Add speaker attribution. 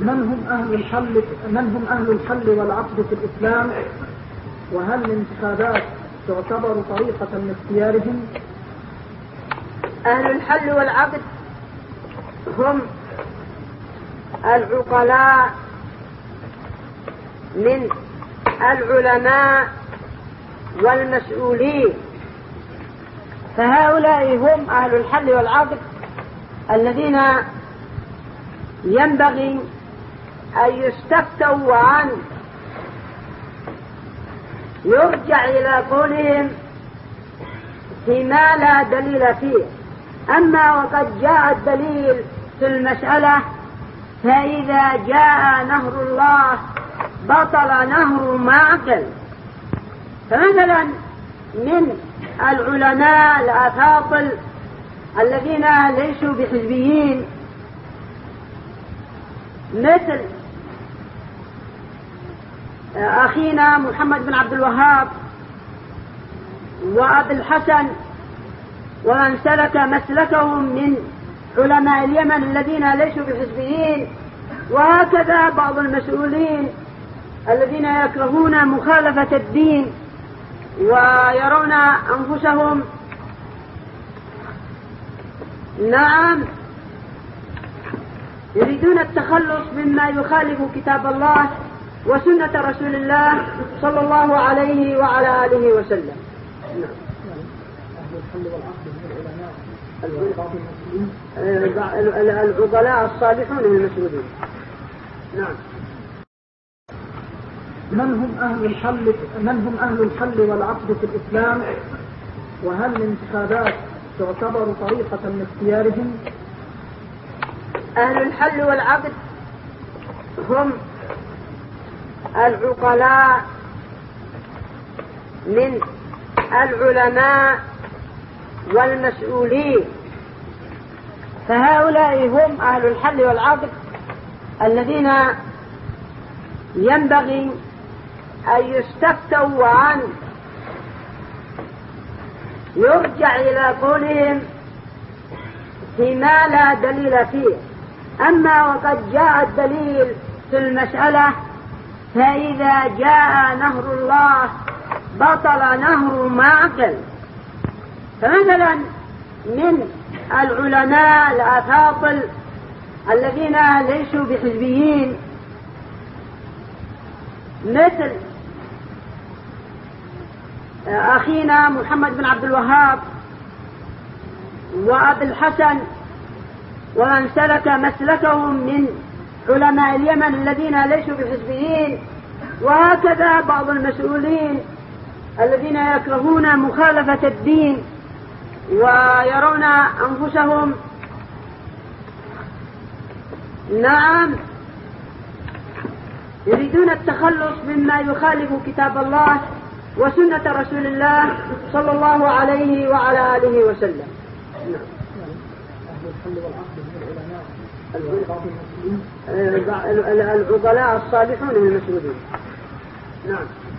Speaker 1: من هم أهل الحل والعقد في الإسلام؟ وهل الانتخابات تعتبر طريقة لاختيارهم؟
Speaker 2: أهل الحل والعقد هم العقلاء من العلماء والمسؤولين، فهؤلاء هم أهل الحل والعقد الذين ينبغي أن يستفتوا وأن يرجع إلى قولهم فيما لا دليل فيه. أما وقد جاء الدليل في المسألة فإذا جاء نهر الله بطل نهر ما عقل. فمثلا من العلماء الأفاضل الذين ليسوا بحزبيين مثل أخينا محمد بن عبد الوهاب وأبي الحسن ومن سلك مسلكهم من علماء اليمن الذين ليسوا بحزبيين، وهكذا بعض المسؤولين الذين يكرهون مخالفة الدين ويرون أنفسهم يريدون التخلص مما يخالف كتاب الله وسنة رسول الله صلى الله عليه وعلى آله وسلم. العقلاء الصالحون المسؤولين. نعم.
Speaker 1: من هم أهل الحل والعقد في الإسلام؟ وهل الانتخابات تعتبر طريقة لاختيارهم؟
Speaker 2: أهل الحل والعقد هم العقلاء من العلماء والمسؤولين، فهؤلاء هم أهل الحل والعقد الذين ينبغي أن يستفتوا وأن يرجع إلى قولهم فيما لا دليل فيه. أما وقد جاء الدليل في المسألة فإذا جاء نهر الله بطل نهر ما عقل. فمثلا من العلماء الأفاضل الذين ليسوا بحزبيين مثل أخينا محمد بن عبد الوهاب وأبي الحسن ومن سلك مسلكهم من علماء اليمن الذين ليسوا بحزبيين، وهكذا بعض المسؤولين الذين يكرهون مخالفة الدين ويرون أنفسهم يريدون التخلص مما يخالف كتاب الله وسنة رسول الله صلى الله عليه وعلى آله وسلم. العقلاء الصالحون المسؤولين. نعم.